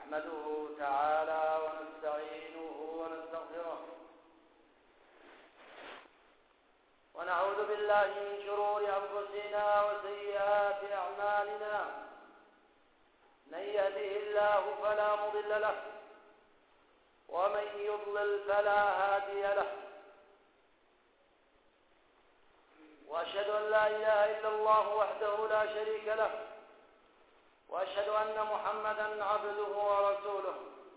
نحمده تعالى ونستعينه ونستغفره ونعوذ بالله من شرور أنفسنا وسيئات أعمالنا. من يهده الله فلا مضل له ومن يضلل فلا هادي له. وأشهد أن لا إله إلا الله وحده لا شريك له وأشهد أن محمدًا عبده ورسوله.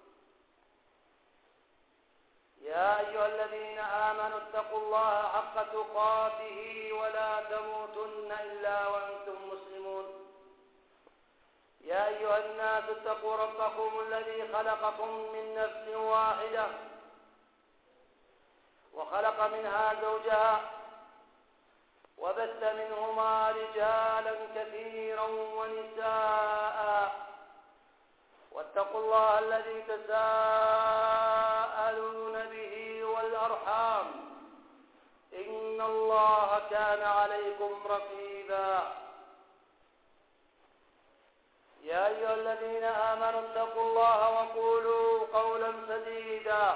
يا أيها الذين آمنوا اتقوا الله حق تقاته ولا تموتن إلا وأنتم مسلمون. يا أيها الناس اتقوا ربكم الذي خلقكم من نفس واحدة وخلق منها زوجها وبث منهما رجالا كثيرا ونساء. واتقوا الله الذي تساءلون به والأرحام إن الله كان عليكم رقيبا. يا أيها الذين آمنوا اتقوا الله وقولوا قولا سديدا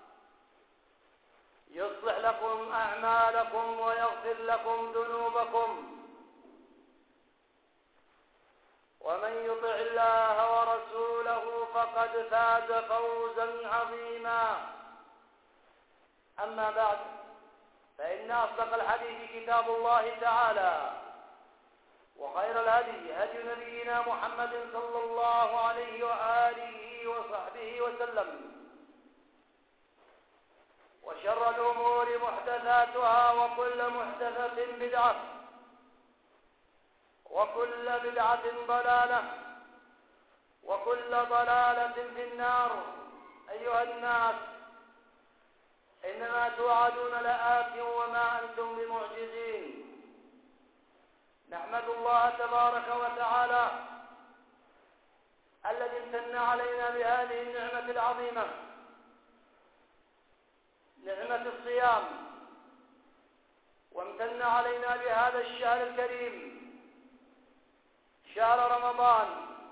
يصلح لكم أعمالكم ويغفر لكم ذنوبكم. ومن يطع الله ورسوله فقد فاز فوزا عظيما. أما بعد، فإن أصدق الحديث كتاب الله تعالى، وخير الهدي هدي نبينا محمد صلى الله عليه وآله وصحبه وسلم، وشر الأمور محدثاتها وكل محدثة بدعة وكل بدعة ضلالة وكل ضلالة في النار. أيها الناس، إنما توعدون لآت وما أنتم بمعجزين. نحمد الله تبارك وتعالى الذي امتن علينا بهذه النعمة العظيمة، نعمة الصيام، وامتن علينا بهذا الشهر الكريم، شهر رمضان،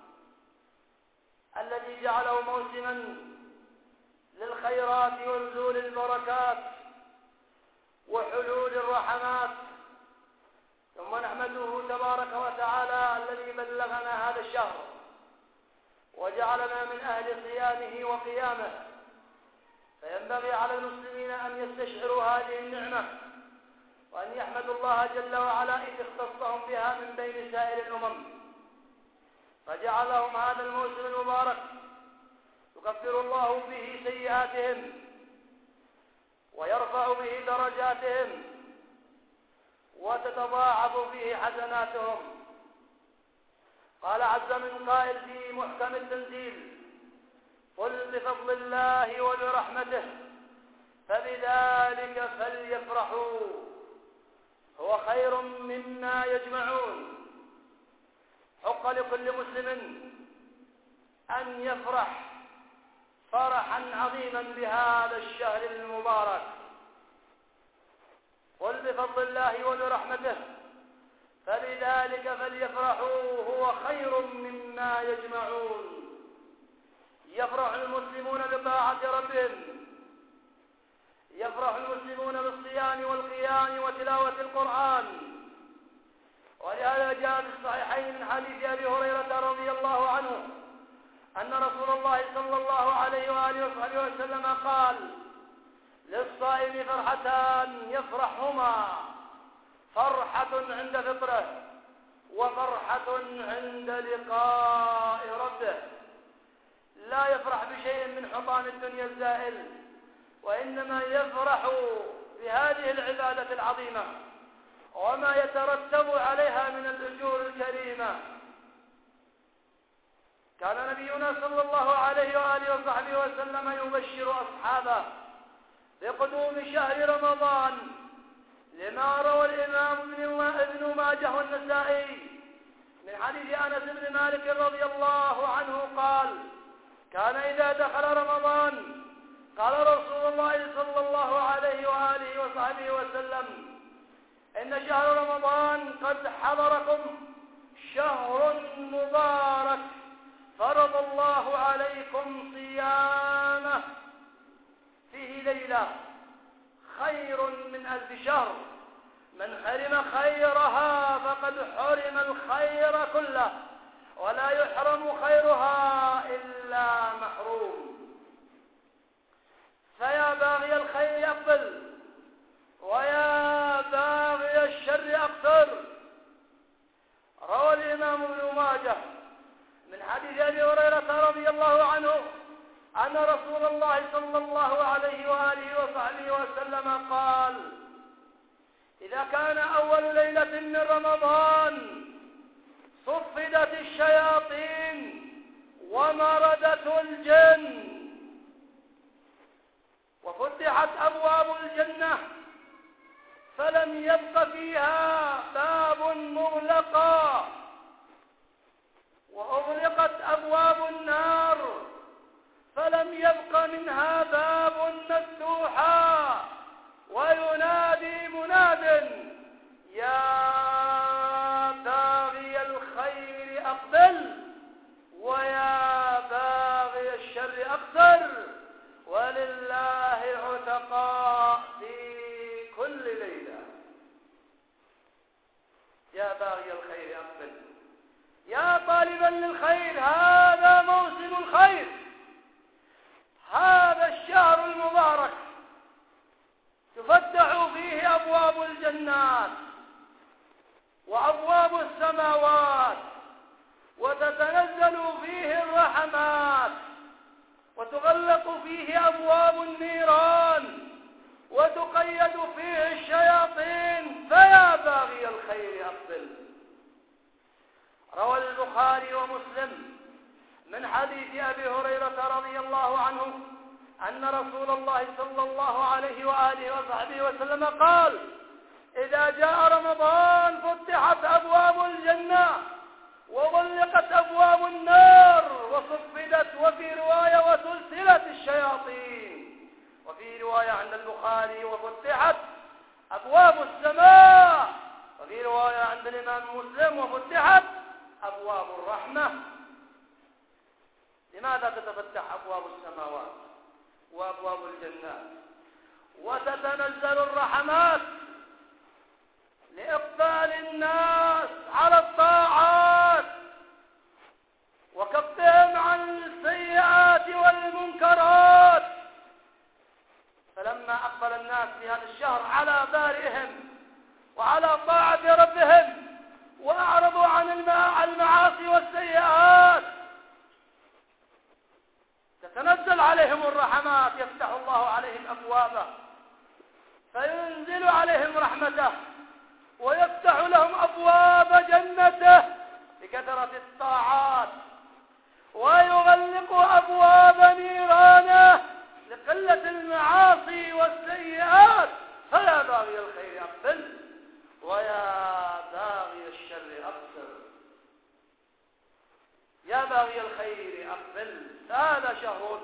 الذي جعله موسما للخيرات ونزول البركات وحلول الرحمات. ثم نحمده تبارك وتعالى الذي بلغنا هذا الشهر وجعلنا من أهل صيامه وقيامه. فينبغي على المسلمين أن يستشعروا هذه النعمة وأن يحمدوا الله جل وعلا إذ اختصهم بها من بين سائر الأمم، فجعلهم هذا الموسم المبارك يكفر الله به سيئاتهم ويرفع به درجاتهم وتتضاعف به حسناتهم. قال عز من قائل في محكم التنزيل: قل بفضل الله وبرحمته فبذلك فليفرحوا هو خير مما يجمعون. حق لكل مسلم أن يفرح فرحا عظيما بهذا الشهر المبارك. قل بفضل الله وبرحمته فبذلك فليفرحوا هو خير مما يجمعون. يفرح المسلمون بطاعة ربهم، يفرح المسلمون بالصيام والقيام وتلاوة القرآن. ولهذا جاء في الصحيحين من حديث أبي هريرة رضي الله عنه أن رسول الله صلى الله عليه وآله وصحبه وسلم قال: للصائم فرحتان يفرحهما، فرحة عند فطره وفرحة عند لقاء ربه. لا يفرح بشيء من حطام الدنيا الزائل، وإنما يفرح بهذه العبادة العظيمة وما يترتب عليها من الأجور الكريمة. كان نبينا صلى الله عليه وآله وصحبه وسلم يبشر أصحابه بقدوم شهر رمضان، لما روى الإمام ابن ماجه والنسائي من حديث أنس بن مالك رضي الله عنه قال: كان إذا دخل رمضان قال رسول الله صلى الله عليه وآله وصحبه وسلم: إن شهر رمضان قد حضركم، شهر مبارك فرض الله عليكم صيامه فيه ليلة خير من 1000 شهر، من حرم خيرها فقد حرم الخير كله، ولا يحرم خيرها إلا محروم. فيا باغي الخير أقبل، ويا باغي الشر أقصر. روى الإمام ابن ماجه من حديث أبي هريرة رضي الله عنه أن رسول الله صلى الله عليه وآله وصحبه وسلم قال: إذا كان أول ليلة من رمضان صفدت الشياطين ومردت الجن وفتحت أبواب الجنة فلم يبق فيها باب مغلقا، وأغلقت أبواب النار فلم يبق منها باب مفتوحا، وينادي مناد: يا باغي الخير أقبل، ويا باغي الشر أقصر، ولله عتقاء في كل ليلة. يا باغي الخير أقبل، يا طالبا للخير، هذا موسم الخير، هذا الشهر المبارك تفتح فيه أبواب الجنات وأبواب السماوات، وتتنزل فيه الرحمات، وتغلق فيه أبواب النيران، وتقيد فيه الشياطين. فيا باغي الخير أقبل. روى البخاري ومسلم من حديث أبي هريرة رضي الله عنه أن رسول الله صلى الله عليه وآله وصحبه وسلم قال: إذا جاء رمضان فتحت أبواب الجنة وغلقت أبواب النار وصفدت، وفي رواية وسلسلت الشياطين، وفي رواية عند البخاري وفتحت أبواب السماء، وفي رواية عند الإمام مسلم وفتحت أبواب الرحمة. لماذا تتفتح أبواب السماوات وأبواب الجنات وتتنزل الرحمات؟ لإقبال الناس على الطاعات وكفهم عن السيئات والمنكرات. فلما أقبل الناس في هذا الشهر على بارئهم وعلى طاعة ربهم وأعرضوا عن المعاصي والسيئات، تتنزل عليهم الرحمات، يفتح الله عليهم أبوابه فينزل عليهم رحمته، ويفتح لهم أبواب جنته بكثرة الطاعات، ويغلق أبواب نيرانه لقلة المعاصي والسيئات. فيا باغي الخير أقبل، ويا باغي الشر أقصر. يا باغي الخير أقبل، هذا شهر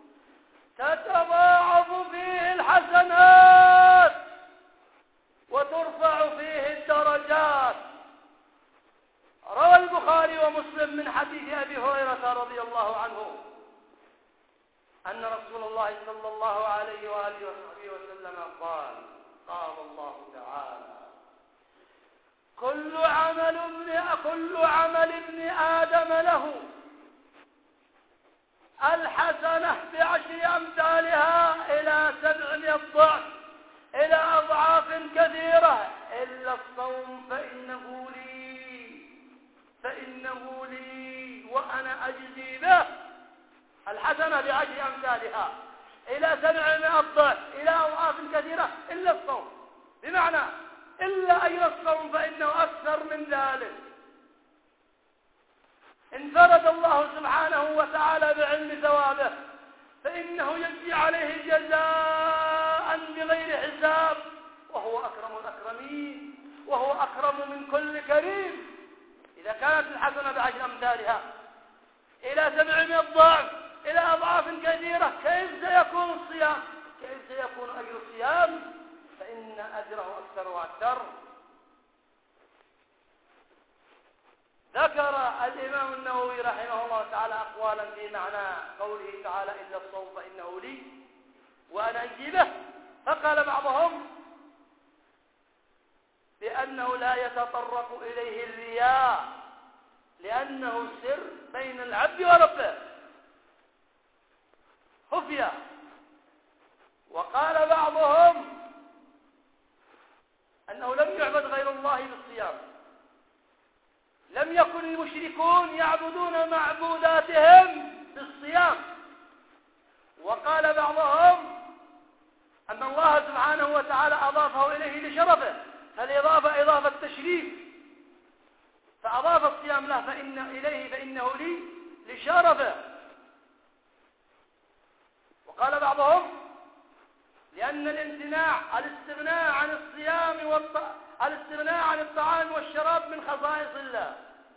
تتضاعف فيه الحسنات وترفع فيه الدرجات. روى البخاري ومسلم من حديث أبي هريرة رضي الله عنه أن رسول الله صلى الله عليه وآله وصحبه وسلم قال: قال الله تعالى: كل عمل ابن آدم له الحسنة ب10 أمثالها إلى 700 ضعف، إلى أضعاف كثيرة، إلا الصوم فإنه لي وأنا أجزي به. الحسنة ب10 أمثالها إلى 700 ضعف، إلى أضعاف كثيرة، إلا الصوم، بمعنى إلا أجر الصوم فإنه أكثر من ذلك. انفرد الله سبحانه وتعالى بعلم ثوابه، فإنه يجزي عليه جزاء بغير حساب، وهو أكرم الأكرمين، وهو أكرم من كل كريم. إذا كانت الحسنة ب10 أمثالها إلى 700 ضعف، إلى أضعاف كثيرة، كيف سيكون الصيام؟ كيف سيكون أجر الصيام؟ فإن أجره أكثر وأكثر. ذكر الإمام النووي رحمه الله تعالى أقوالا في معنى قوله تعالى إلا الصوم فإنه لي وأنا أجزي به. فقال بعضهم بأنه لا يتطرق إليه الرياء لأنه سر بين العبد وربه خفية. وقال بعضهم أنه لم يعبد غير الله بالصيام، لم يكن المشركون يعبدون معبوداتهم بالصيام. وقال بعضهم أن الله سبحانه وتعالى أضافه إليه لشرفه، فالإضافة إضافة تشريف، فأضاف الصيام له فإنه لي لشرفه. وقال بعضهم لأن الاستغناء عن الصيام الاستغناء عن الطعام والشراب من خصائص الله.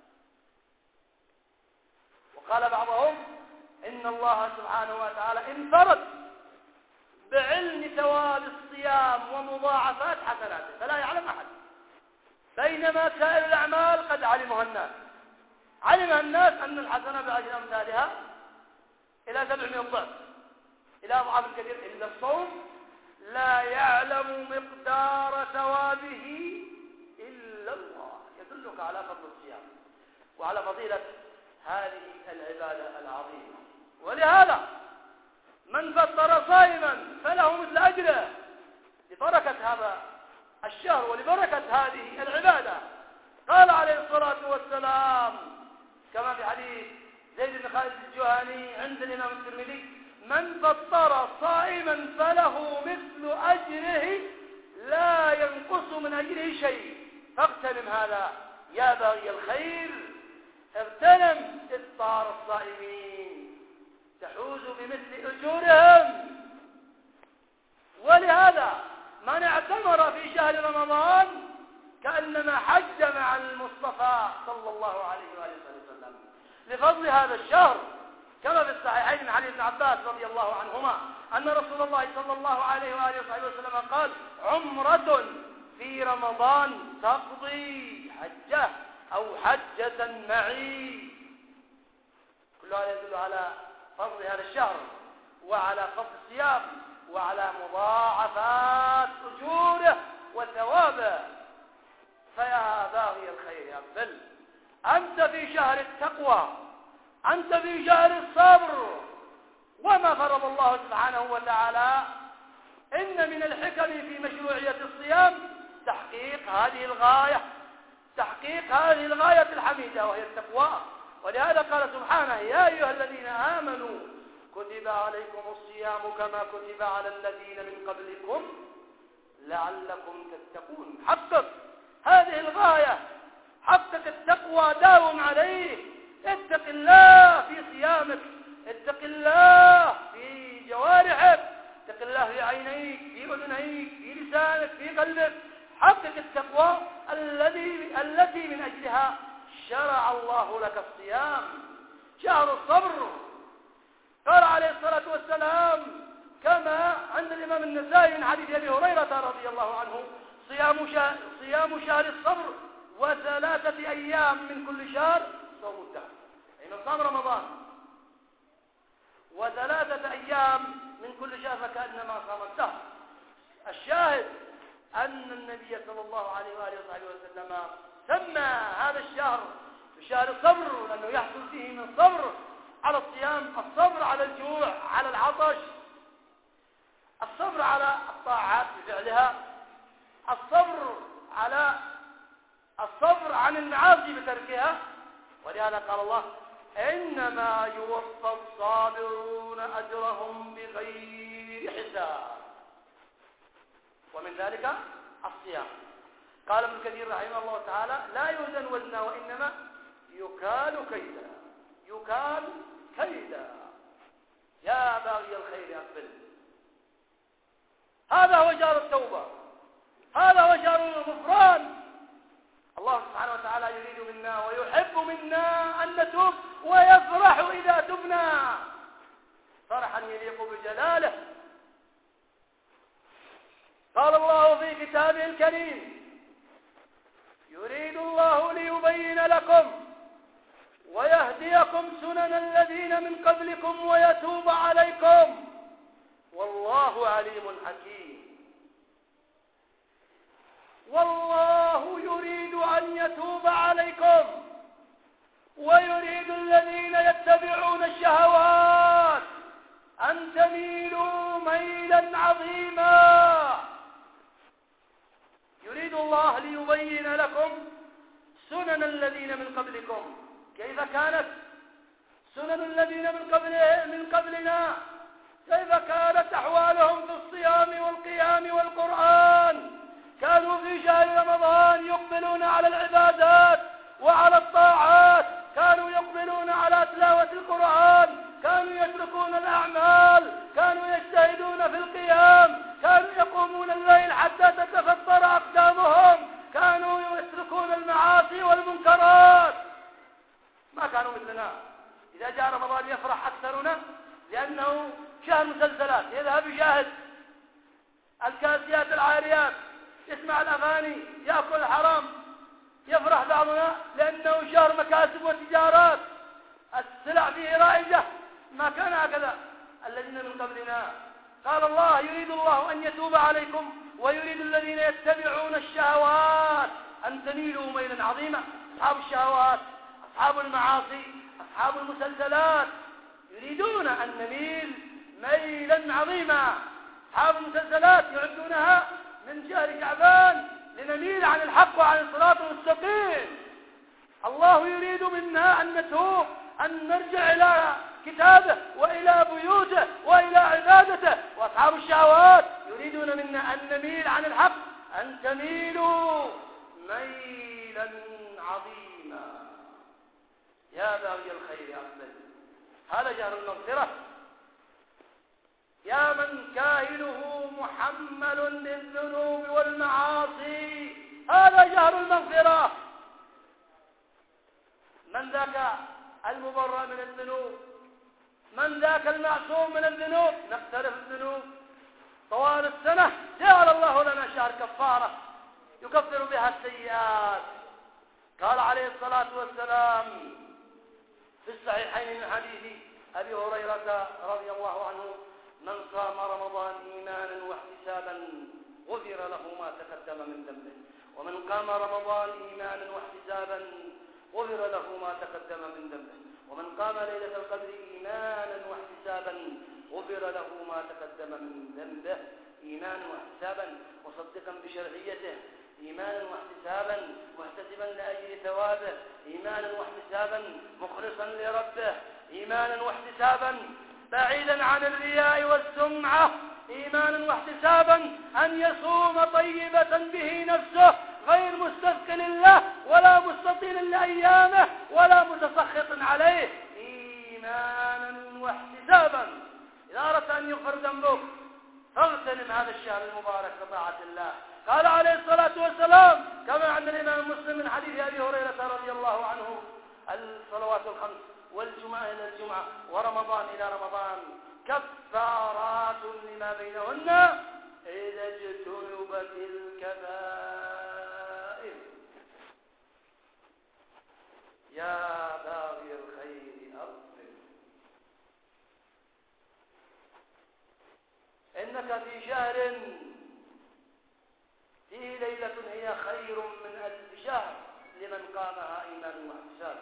وقال بعضهم إن الله سبحانه وتعالى انفرد بعلم ثواب الصيام ومضاعفات حسناته فلا يعلم أحد، بينما سائر الأعمال قد علمها الناس. علم الناس أن الحسنة بعشر أمثالها إلى 700 ضعف، إلى أضعاف كثير، إلا الصوم لا يعلم مقدار ثوابه إلا الله. يدلك على فضل الصيام وعلى فضيلة هذه العبادة العظيمة. ولهذا من فطر صائما فله مثل أجره لبركة هذا الشهر ولبركة هذه العبادة. قال عليه الصلاة والسلام كما في حديث زيد بن خالد الجهني عند الإمام الترمذي: من فطر صائما فله مثل أجره لا ينقص من أجره شيء. فاغتنم هذا يا باغي الخير، اغتنم إفطار الصائمين تحوز بمثل أجورهم. ولهذا من اعتمر في شهر رمضان كأنما حج مع المصطفى صلى الله عليه وآله وسلم لفضل هذا الشهر. كما في الصحيحين من حديث ابن عباس رضي الله عنهما أن رسول الله صلى الله عليه وآله وسلم قال: عمرة في رمضان تقضي حجة أو حجة معي. كل هذا يدل على فضل هذا الشهر وعلى فضل الصيام وعلى مضاعفات أجوره وثوابه. فيا باغي الخير أقبل، أنت في شهر التقوى، أنت في شهر الصبر. وما فرض الله سبحانه وتعالى إن من الحكم في مشروعية الصيام تحقيق هذه الغاية الحميدة وهي التقوى. ولهذا قال سبحانه: يا أيها الذين آمنوا كتب عليكم الصيام كما كتب على الذين من قبلكم لعلكم تتقون. حقق هذه الغاية، حقق التقوى، داوم عليه. اتق الله في صيامك، اتق الله في جوارحك، اتق الله في عينيك، في أذنيك، في لسانك، في قلبك. حقق التقوى التي من أجلها شرع الله لك الصيام، شهر الصبر. قال عليه الصلاة والسلام كما عند الإمام النسائي من حديث أبي هريرة رضي الله عنه: صيام شهر الصبر و3 أيام من كل شهر صوم الدهر. من صام رمضان و3 أيام من كل شهر فكأنما صام الدهر. الشاهد أن النبي صلى الله عليه وآله وسلم سمى هذا الشهر بشهر الصبر لأنه يحصل فيه من الصبر على الصيام، الصبر على الجوع، على العطش، الصبر على الطاعات بفعلها، الصبر عن المعاصي بتركها. ولهذا قال الله: إنما يوفى الصابرون أجرهم بغير حساب. ومن ذلك الصيام. قال ابن كثير رحمه الله تعالى: لا يوزن وزنا وإنما يكال كيدا. يا باغي الخير أقبل. هذا هو شهر التوبة، هذا هو شهر الغفران. الله سبحانه وتعالى يريد منا ويحب منا أن نتوب ويفرح إذا تبنا فرحا يليق بجلاله. قال الله في كتابه الكريم: يريد الله ليبين لكم ويهديكم سنن الذين من قبلكم ويتوب عليكم والله عليم حكيم. والله يريد أن يتوب عليكم ويريد الذين يتبعون الشهوات أن تميلوا ميلا عظيما. يريد الله ليبين لكم سنن الذين من قبلكم. كيف كانت سنن الذين من قبلنا؟ كيف كانت أحوالهم في الصيام والقيام والقرآن؟ كانوا في شهر رمضان يقبلون على العبادات وعلى الطاعات، كانوا يقبلون على تلاوة القرآن، كانوا يتركون الأعمال، كانوا يجتهدون في القيام، كانوا يقومون الليل حتى تتفطر أقدامهم، كانوا يتركون المعاصي والمنكرات. ما كانوا مثلنا. إذا جاء رمضان يفرح أكثرنا لأنه شهر مسلسلات، يذهب يشاهد الكاسيات العاريات، يسمع الأغاني، يأكل الحرام. يفرح بعضنا لأنه شهر مكاسب وتجارات، السلع فيه رائجة. ما كان هكذا الذين من قبلنا. قال الله يريد الله أن يتوب عليكم ويريد الذين يتبعون الشهوات أن تميلوا ميلا عظيما. أصحاب الشهوات، أصحاب المعاصي، أصحاب المسلسلات يريدون أن نميل ميلا عظيما. أصحاب المسلسلات يعدونها من شهر شعبان لنميل عن الحق وعن الصراط المستقيم. الله يريد منا أن نتوب، أن نرجع إلى كتابه وإلى بيوته وإلى عبادته. وأصحاب الشهوات يريدون منا أن نميل عن الحق، أن تميلوا ميلا عظيما. يا باغي الخير أقبل، هذا شهر المغفرة. يا من كاهله محمل للذنوب والمعاصي، هذا شهر المغفرة. من ذاك المبرأ من الذنوب؟ من ذاك المعصوم من الذنوب؟ نقترف الذنوب طوال السنة، جعل الله لنا شهر كفارة يكفر بها السيئات. قال عليه الصلاة والسلام في الصحيحين من حديث أبي هريرة رضي الله عنه: من صام رمضان إيمانا واحتسابا غفر له ما تقدم من ذنبه، ومن قام رمضان إيمانا واحتسابا غفر له ما تقدم من ذنبه، ومن قام ليلة القدر إيمانا واحتسابا غفر له ما تقدم من ذنبه. إيمانا واحتسابا، مصدقا بشرعيته، إيمانا واحتسابا محتسبا لأجل ثوابه، إيمانا واحتسابا مخلصا لربه، إيمانا واحتسابا بعيدا عن الرياء والسمعة، إيمانا واحتسابا أن يصوم طيبة به نفسه غير مستثقل له ولا مستطيل لأيامه ولا متسخط عليه. إيمانا واحتسابا. إذا أردت أن يغفر ذنبك فاغتنم هذا الشهر المبارك بطاعة الله. قال عليه الصلاة والسلام كما عند الإمام مسلم من حديث أبي هريرة رضي الله عنه: الصلوات الخمس والجمعة إلى الجمعة ورمضان إلى رمضان كفارات لما بينهن إذا اجتنبت الكبائر. يا باغي الخير أقبل، إنك في شهر فيه ليلة هي خير من 1000 شهر لمن قامها إيمانا واحتسابا.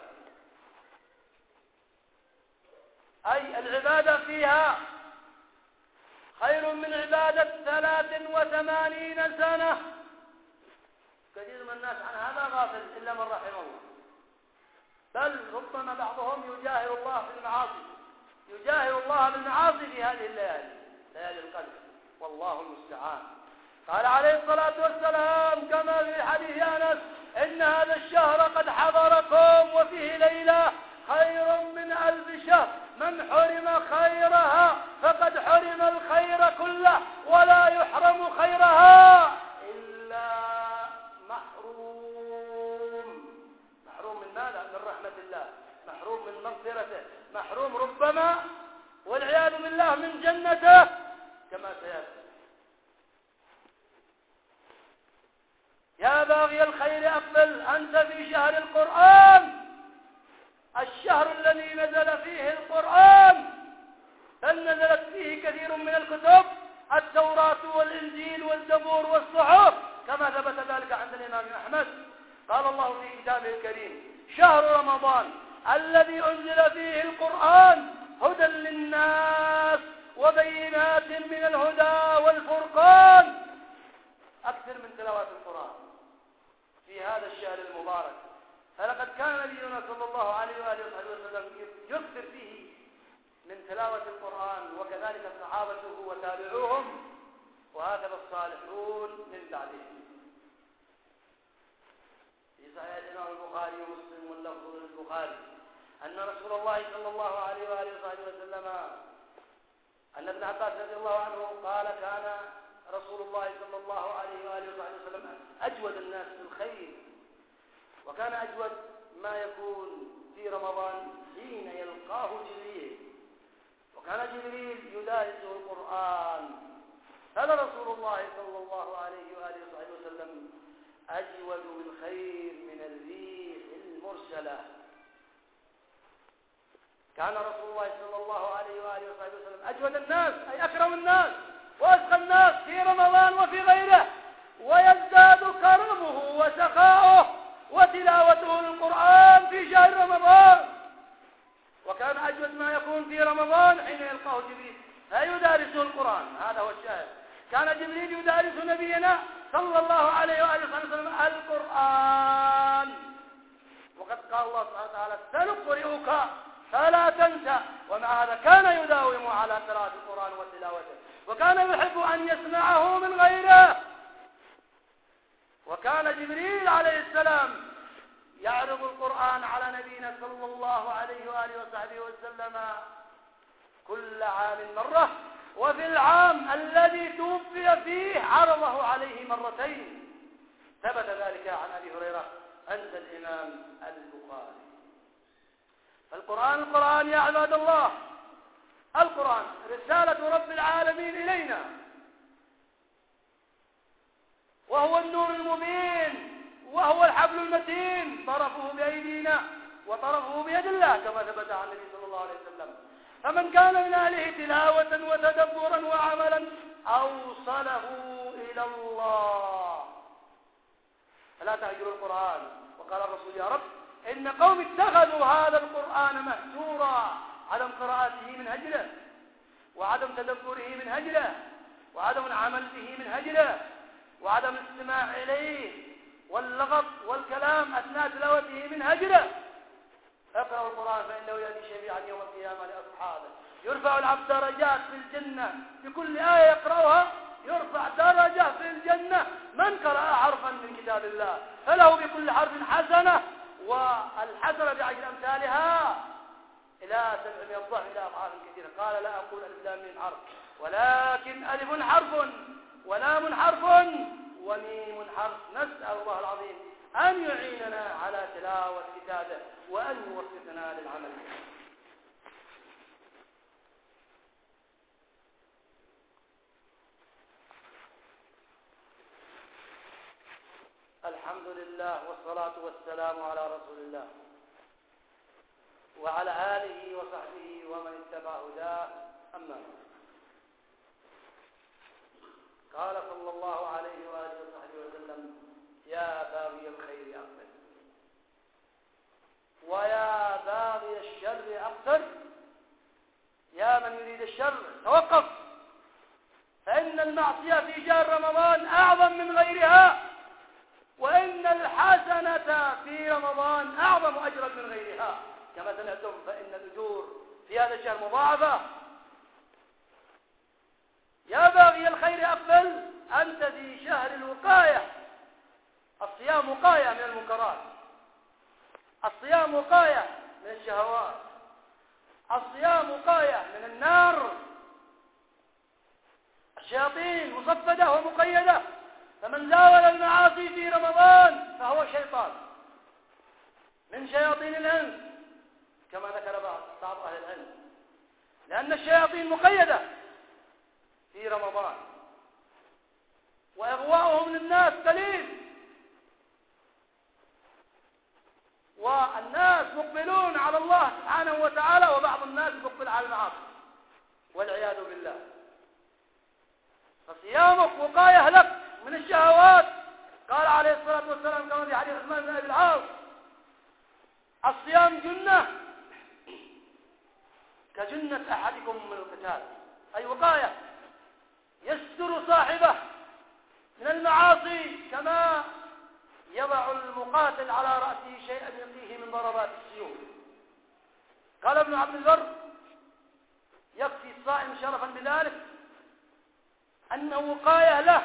أي العبادة فيها خير من عبادة 83 سنة. كثير من الناس عن هذا غافل إلا من رحم الله، بل ربما بعضهم يجاهر الله في المعاصي، يجاهر الله بالمعاصي في هذه الليالي، ليالي القدر، والله المستعان. قال عليه الصلاة والسلام كما في حديث أنس: إن هذا الشهر قد حضركم وفيه ليلة خير من 1000 شهر، من حرم خيرها فقد حرم الخير كله ولا يحرم خيرها إلا محروم. محروم من ماذا؟ من رحمة الله، محروم من مغفرته، محروم ربما والعياذ بالله من جنته كما سيأتي. يا باغي الخير أقبل، أنت في شهر القرآن، الشهر الشهر الذي نزل فيه القرآن، بل نزلت فيه كثير من الكتب، التوراة والإنجيل والزبور والصحف، كما ثبت ذلك عند الإمام أحمد. قال الله في كتابه الكريم: شهر رمضان الذي أنزل فيه القرآن هدى للناس وبينات من الهدى والفرقان. أكثر من تلاوة القرآن في هذا الشهر المبارك، فلقد كان نبينا صلى الله عليه وآله وسلم يكثر فيه من تلاوة القرآن، وكذلك صحابته وتابعوهم، وهكذا الصالحون من بعدهم. في صحيح الإمام البخاري ومسلم واللفظ للبخاري أن رسول الله صلى الله عليه وآله وسلم، أن ابن عباس رضي الله عنه قال: كان رسول الله صلى الله عليه وآله وسلم أجود الناس بالخير، وكان أجود ما يكون في رمضان حين يلقاه جبريل، وكان جبريل يدارسه القرآن. هذا رسول الله صلى الله عليه وآله وسلم أجود بالخير من الريح المرسلة. كان رسول الله صلى الله عليه وآله وسلم أجود الناس، أي أكرم الناس وأسخى الناس في رمضان وفي غيره، ويزداد كرمه وسخاؤه وتلاوته للقرآن في شهر رمضان. وكان أجود ما يكون في رمضان حين يلقاه جبريل فيدارسه القرآن. هذا هو الشاهد. كان جبريل يدارس نبينا صلى الله عليه وآله وسلم القرآن، وقد قال الله سبحانه وتعالى: سنقرئك فلا تنسى. ومع هذا كان يداوم على قراءة القرآن وتلاوته، وكان يحب أن يسمعه من غيره. وكان جبريل عليه السلام يعرض القرآن على نبينا صلى الله عليه وآله وصحبه وسلم كل عام مرة، وفي العام الذي توفي فيه عرضه عليه مرتين. ثبت ذلك عن أبي هريرة عند الإمام البخاري. القرآن يا عباد الله، القرآن رسالة رب العالمين إلينا، وهو النور المبين، وهو الحبل المتين، طرفه بأيدينا وطرفه بيد الله، كما ثبت عن النبي صلى الله عليه وسلم. فمن كان من أهله تلاوة وتدبرا وعملا أوصله إلى الله. فلا تهجروا القرآن. وقال الرسول: يا رب إن قوم اتخذوا هذا القرآن مهجورا. عدم قراءته من هجره، وعدم تدبره من هجره، وعدم العمل به من هجره، وعدم الاستماع إليه واللغط والكلام أثناء تلاوته من هجره. اقرأوا القرآن فإنه يأتي شفيعا يوم القيامة لأصحابه. يرفع العبد درجات في الجنة، بكل آية يقرأها يرفع درجة في الجنة. من قرأ حرفا من كتاب الله فله بكل حرف حسنة، والحسنة بعشر أمثالها إلى 700 ضعف إلى أضعاف كثيرة. قال: لا أقول ألف لام ميم حرف، ولكن ألف حرف ولام حرف وميم حرف. نسأل الله العظيم أن يعيننا على تلاوة كتابه، وأن يوفقنا للعمل. الحمد لله والصلاة والسلام على رسول الله وعلى آله وصحبه ومن اتبع هداه. أما بعد. قال صلى الله عليه وآله وصحبه وسلم: يا باغي الخير أقبل، ويا باغي الشر أقصر. يا من يريد الشر توقف، فإن المعصية في شهر رمضان أعظم من غيرها، وإن الحسنة في رمضان أعظم أجرا من غيرها. كما سمعتم فإن الأجور في هذا الشهر مضاعفة. يا باغي الخير أقبل، أنت في شهر الوقاية. الصيام وقاية من المنكرات، الصيام وقاية من الشهوات، الصيام وقاية من النار. الشياطين مصفدة ومقيدة، فمن زاول المعاصي في رمضان فهو شيطان من شياطين الإنس، كما ذكر بعض أهل العلم، لأن الشياطين مقيدة في رمضان، وإغواؤهم للناس قليل، والناس مقبلون على الله سبحانه وتعالى، وبعض الناس مقبل على المعاصي والعياذ بالله. فصيامك وقاية لك من الشهوات. قال عليه الصلاة والسلام كما في حديث عثمان بن أبي العاص: الصيام جنة كجنة أحدكم من القتال، أي وقاية يستر صاحبه من المعاصي كما يضع المقاتل على رأسه شيئا يقيه من ضربات السيوف. قال ابن عبد البر: يكفي الصائم شرفا بذلك أنه وقاية له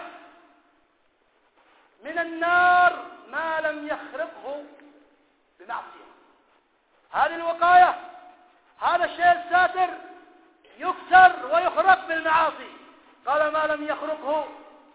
من النار ما لم يخرقه بمعصية. هذه الوقاية، هذا الشيء الساتر يكسر ويخرق بالمعاصي. قال: ما لم يخرقه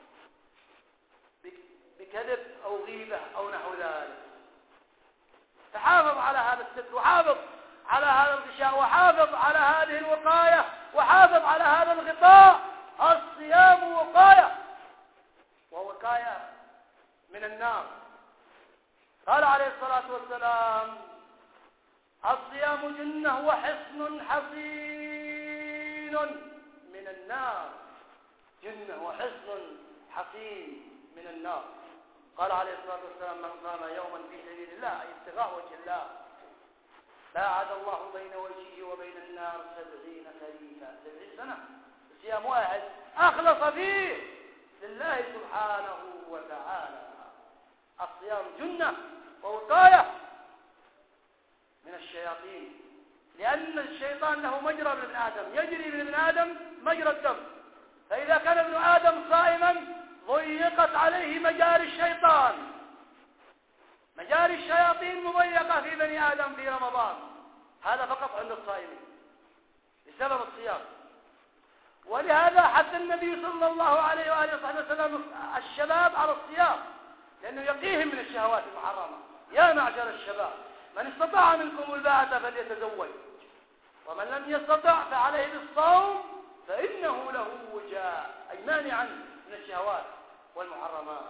بكذب أو غيبة أو نحو ذلك. فحافظ على هذا الستر، وحافظ على هذا الغشاء، وحافظ على هذه الوقاية، وحافظ على هذا الغطاء. الصيام وقاية ووقاية من النار. قال عليه الصلاة والسلام: الصيام جنة وحصن حصين من النار. جنة وحصن حصين من النار. قال عليه الصلاة والسلام: من قام يوما في سبيل الله أي ابتغاء وجه الله باعد الله بين وجهه وبين النار 70 خريفا. 70 سنة. صيام واحد أخلص فيه لله سبحانه وتعالى. الصيام جنة ووقاية من الشياطين، لأن الشيطان له مجرى من ابن آدم، يجري من ابن آدم مجرى الدم. فإذا كان ابن آدم صائما ضيقت عليه مجاري الشيطان. مجاري الشياطين مضيقة في بني آدم في رمضان. هذا فقط عند الصائمين بسبب الصيام. ولهذا حث النبي صلى الله عليه وآله وصحبه وسلم الشباب على الصيام، لأنه يقيهم من الشهوات المحرمة. يا معشر الشباب، من استطاع منكم الباءة فليتزوج، ومن لم يستطع فعليه بالصوم فإنه له وجاء، أي مانعا من الشهوات والمحرمات.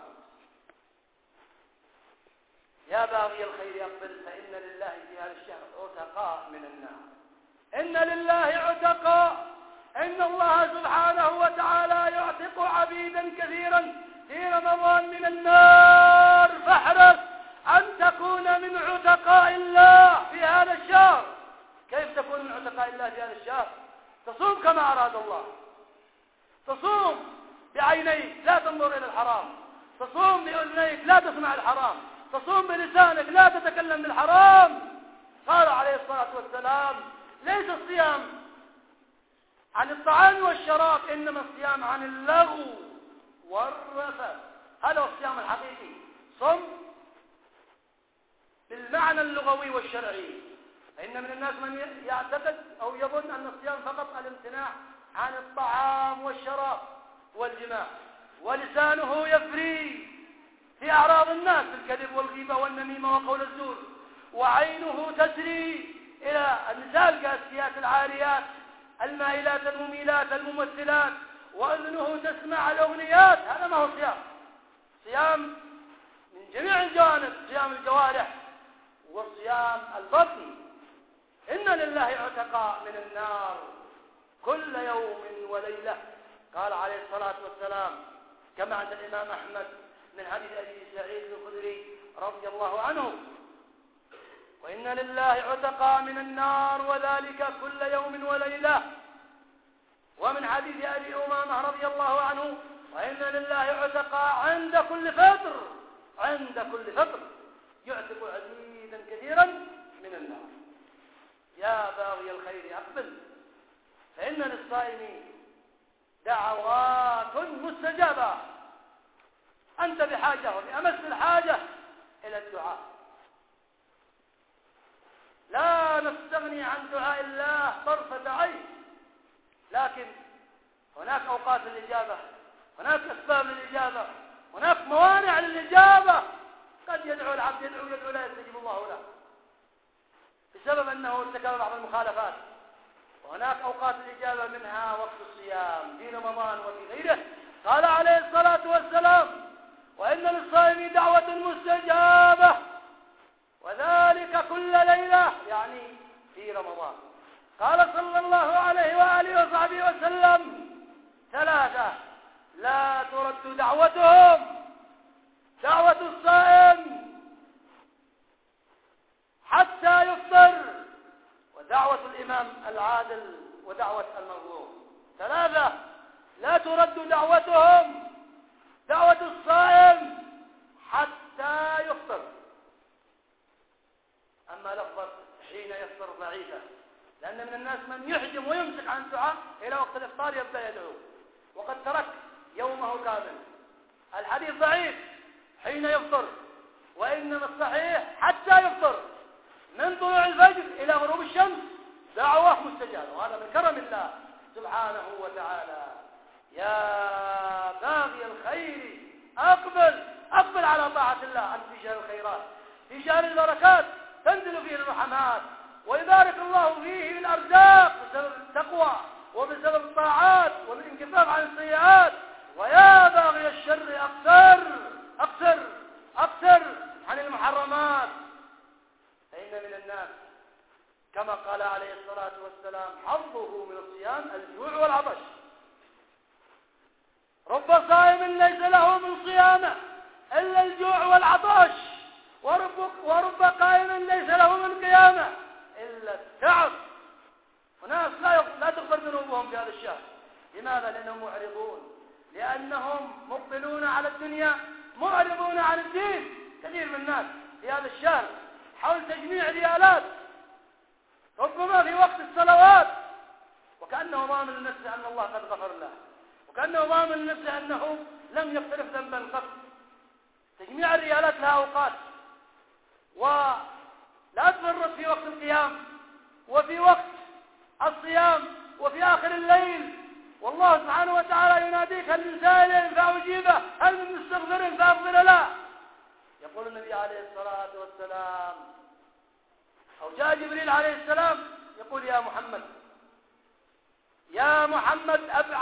يا باغي الخير أقبل، فإن لله في هذا الشهر عتقاء من النار. إن لله عتقاء، إن الله سبحانه وتعالى يعتق عبيدا كثيرا في رمضان من النار. فاحرص أن تكون من عتقاء الله في هذا الشهر. كيف تكون من عتقاء الله في هذا الشهر؟ تصوم كما أراد الله، تصوم بعينيك لا تنظر إلى الحرام، تصوم بأذنيك لا تسمع الحرام، تصوم بلسانك لا تتكلم بالحرام. قال عليه الصلاة والسلام: ليس الصيام عن الطعام والشراب، إنما الصيام عن اللغو والرفث. هذا هو الصيام الحقيقي. صم بالمعنى اللغوي والشرعي. فإن من الناس من يعتقد أو يظن أن الصيام فقط الامتناع عن الطعام والشراب والجماع، ولسانه يفري في أعراض الناس بالكذب والغيبة والنميمة وقول الزور، وعينه تسري إلى النساء الكاسيات العاريات المائلات المميلات الممثلات، وأذنه تسمع الأغنيات. هذا ما هو صيام. صيام من جميع الجوانب، صيام الجوارح وصيام البطن. إن لله عتقاء من النار كل يوم وليلة. قال عليه الصلاة والسلام كما عند الإمام أحمد من حديث أبي سعيد الخدري رضي الله عنه: وإن لله عتقاء من النار وذلك كل يوم وليلة. ومن حديث أبي أمامة رضي الله عنه: وإن لله عتقاء عند كل فطر. عند كل فطر يعتق عديدا كثيرا من النار. يا باغي الخير أقبل، فإن للصائمين دعوات مستجابة. أنت بحاجة وبأمس الحاجة إلى الدعاء. لا نستغني عن دعاء الله طرفة عين، لكن هناك أوقات للإجابة، هناك أسباب للإجابة، هناك موانع للإجابة. قد يدعو العبد يدعو لا يستجيب الله له بسبب أنه ارتكب بعض المخالفات. وهناك أوقات الإجابة منها وقت الصيام في رمضان وفي غيره. قال عليه الصلاة والسلام: وإن للصائم دعوة مستجابة وذلك كل ليلة يعني في رمضان. قال صلى الله عليه وآله وصحبه وسلم: 3 لا ترد دعوتهم: دعوة الصائم حتى يفطر، ودعوة الإمام العادل، ودعوة المظلوم. 3 لا ترد دعوتهم: دعوة الصائم حتى يفطر. أما لفظة حين يفطر ضعيفة، لأن من الناس من يحجم ويمسك عن الدعاء إلى وقت الإفطار يبدأ يدعو وقد ترك يومه كامل. الحديث ضعيف حين يفطر، وإنما الصحيح حتى يفطر، من طلوع الفجر إلى غروب الشمس دعوة مستجابة، وهذا من كرم الله سبحانه وتعالى. يا باغي الخير أقبل على طاعة الله. أنت في شهر الخيرات، في شهر البركات، تنزل فيه الرحمات ويبارك الله فيه بالأرزاق بسبب التقوى وبسبب الطاعات والانكفاف عن السيئات. ويا باغي الشر أقصر عن المحرمات، فإن من الناس كما قال عليه الصلاة والسلام: حظه من الصيام الجوع والعطش. رب صائم ليس له من صيامه إلا الجوع والعطش، ورب قائم ليس له من قيامه إلا التعب. وناس لا تغفر ذنوبهم في هذا الشهر. لماذا؟ لأنهم معرضون، لأنهم مقبلون على الدنيا معرضون عن الدين. كثير من الناس في هذا الشهر حول تجميع ريالات، ربما في وقت الصلوات، وكأنه ضامن لنفسه أن الله قد غفر له، وكأنه ضامن لنفسه أنه لم يقترف ذنبا قط. تجميع الريالات لها أوقات، ولا تفرط في وقت القيام وفي وقت الصيام وفي آخر الليل. والله سبحانه وتعالى يناديك: هل من سائل فأجيبه، هل من مستغفر فأغفر له. يقول النبي عليه الصلاة والسلام، أو جاء جبريل عليه السلام يقول: يا محمد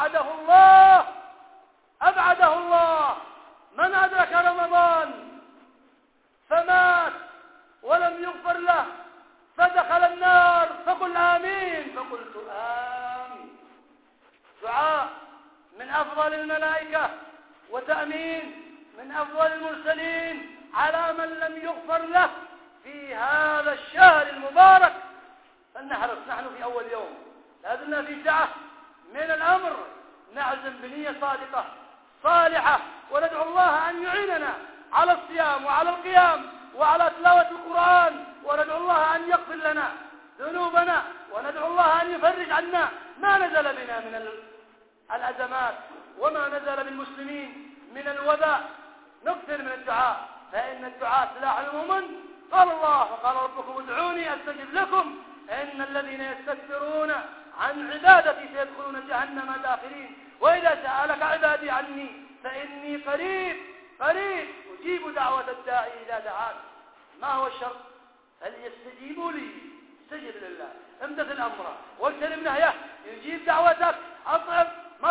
أبعده الله من أدرك رمضان فمات ولم يغفر له فدخل النار، فقل آمين. فقلت آمين. دعاء من أفضل الملائكة، وتأمين من أفضل المرسلين على من لم يغفر له في هذا الشهر المبارك. فلنحرص نحن في أول يوم، لازلنا في سعة من الأمر، نعزم بنية صادقة صالحة، وندعو الله أن يعيننا على الصيام وعلى القيام وعلى تلاوة القرآن، وندعو الله أن يغفر لنا ذنوبنا، وندعو الله أن يفرج عنا ما نزل بنا من الأزمات وما نزل بالمسلمين من الوباء. نكثر من الدعاء، فإن الدعاء سلاح المؤمن. قال الله: وقال ربكم ادعوني أستجب لكم إن الذين يستكبرون عن عبادتي سيدخلون جهنم داخرين. وإذا سألك عبادي عني فإني قريب أجيب دعوة الداعي إذا دعان. ما هو الشرط؟ فليستجيبوا لي، استجب لله، امتثل أمره واجتنب نهيه، يجيب دعوتك. أطعم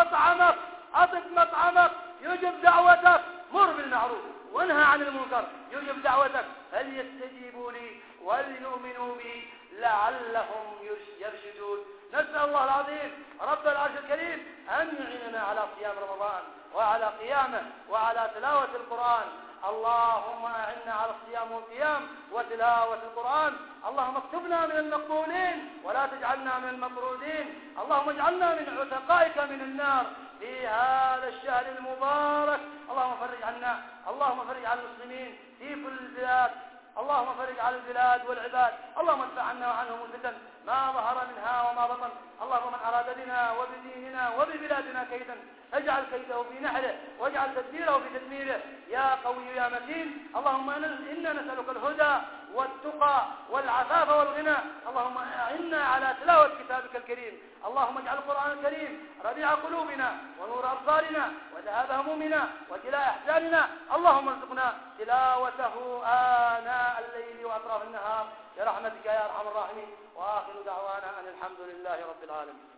مطعمك يجب دعوتك. مر بالمعروف وانهى عن المنكر يجب دعوتك. فليستجيبوا لي وليؤمنوا بي لعلهم يرشدون. نسأل الله العظيم رب العرش الكريم أن يعيننا على صيام رمضان وعلى قيامه وعلى تلاوة القرآن. اللهم أعنا على الصيام والقيام وتلاوة القرآن. اللهم اكتبنا من المقبولين ولا تجعلنا من المطرودين. اللهم اجعلنا من عتقائك من النار في هذا الشهر المبارك. اللهم فرج عنا، اللهم فرج عن المسلمين في كل البلاد، اللهم فرج على البلاد والعباد. اللهم ادفع عنا وعنهم الفتن ما ظهر منها وما بطن. اللهم من أراد بنا وبديننا وببلادنا كيدا اجعل كيده في نحره واجعل تدبيره في تدميره يا قوي يا متين. اللهم إنا نسألك الهدى والتقى والعفاف والغنى. اللهم أعنا على تلاوة كتابك الكريم. اللهم اجعل القرآن الكريم ربيع قلوبنا ونور أبصارنا وذهاب همومنا وجلاء أحزاننا. اللهم ارزقنا تلاوته آناء الليل وأطراف النهار برحمتك يا أرحم الراحمين. وآخر دعوانا أن الحمد لله رب العالمين.